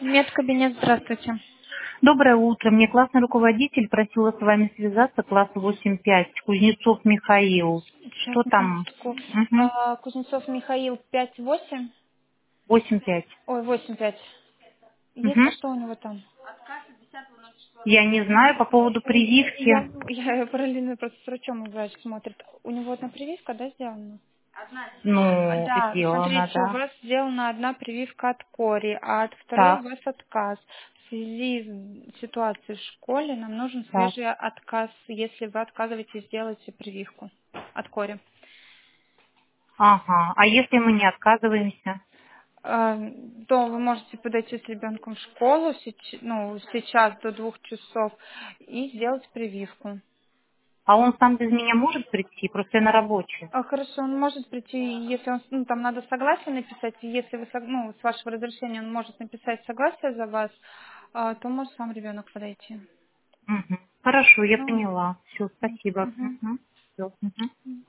Медкабинет, здравствуйте. Доброе утро. Мне классный руководитель просила с вами связаться, класс 8-5, Кузнецов Михаил. Сейчас, Что там? минуточку. Угу. Кузнецов Михаил 5-8. 8-5. Ой, 8-5. Есть, а Угу. что у него там? Я не знаю по поводу Я, прививки. я параллельно просто с врачом врач смотрит. У него одна прививка, да, сделана? Ну, Да, сделано, смотрите, у да. вас сделана одна прививка от кори, а от второй у Так, вас отказ. В связи с ситуацией в школе нам нужен так. свежий отказ, если вы отказываетесь сделать прививку от кори. Ага. А если мы не отказываемся? То вы можете подойти с ребенком в школу сейчас до 2 часов и сделать прививку. А он сам без меня может прийти? Просто я на работе. Хорошо, он может прийти, если он, там надо согласие написать, и если вы, с вашего разрешения он может написать согласие за вас, то может сам ребенок подойти. Угу. Хорошо, я Ну, поняла. Все, спасибо. мгм. Угу. Все. Угу.